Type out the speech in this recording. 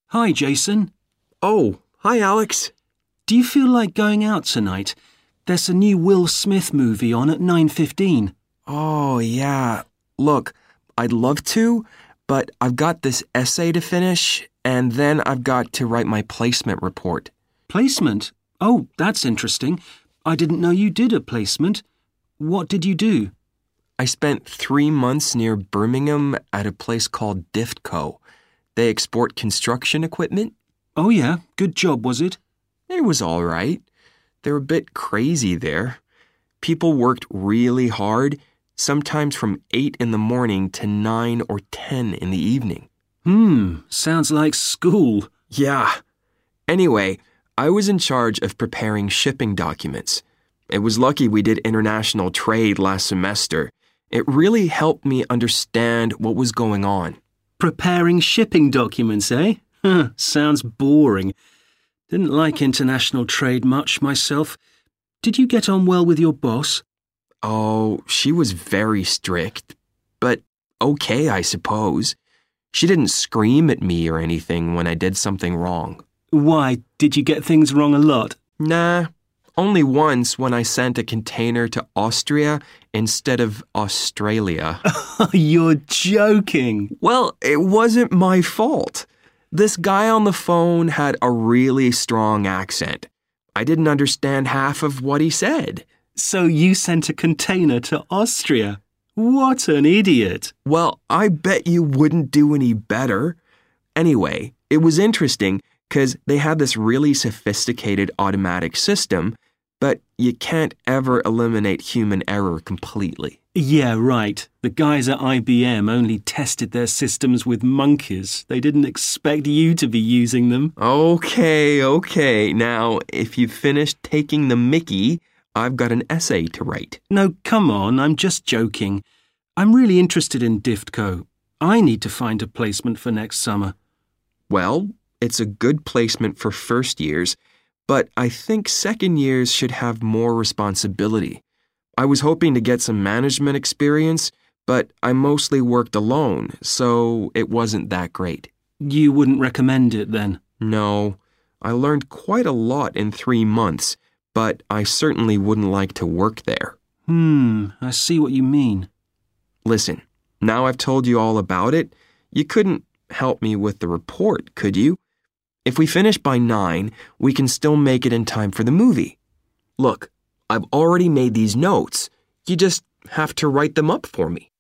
Hi, Jason. Oh, hi, Alex. Do you feel like going out tonight? There's a new Will Smith movie on at 9:15. Oh, yeah. Look, I'd love to, but I've got this essay to finish, and then I've got to write my placement report. Placement? Oh, that's interesting. I didn't know you did a placement. What did you do? I spent 3 months near Birmingham at a place called Diftco. They export construction equipment. Oh, yeah. Good job, was it? It was all right. They're a bit crazy there. People worked really hard, sometimes from 8 in the morning to 9 or 10 in the evening. Sounds like school. Yeah. Anyway, I was in charge of preparing shipping documents. It was lucky we did international trade last semester. It really helped me understand what was going on. Preparing shipping documents, eh? Sounds boring. Didn't like international trade much myself. Did you get on well with your boss? Oh, she was very strict, but okay, I suppose. She didn't scream at me or anything when I did something wrong. Why, did you get things wrong a lot? Nah, only once when I sent a container to Austria instead of Australia. You're joking. Well, it wasn't my fault. This guy on the phone had a really strong accent. I didn't understand half of what he said. So you sent a container to Austria? What an idiot. Well, I bet you wouldn't do any better. Anyway, it was interesting because they had this really sophisticated automatic system, but you can't ever eliminate human error completely. Yeah, right. The guys at IBM only tested their systems with monkeys. They didn't expect you to be using them. Okay. Now, if you've finished taking the mickey, I've got an essay to write. No, come on, I'm just joking. I'm really interested in Diftco. I need to find a placement for next summer. Well, it's a good placement for first years, but I think second years should have more responsibility. I was hoping to get some management experience, but I mostly worked alone, so it wasn't that great. You wouldn't recommend it then? No, I learned quite a lot in 3 months, but I certainly wouldn't like to work there. I see what you mean. Listen, now I've told you all about it, you couldn't help me with the report, could you? If we finish by 9, we can still make it in time for the movie. Look, I've already made these notes. You just have to write them up for me.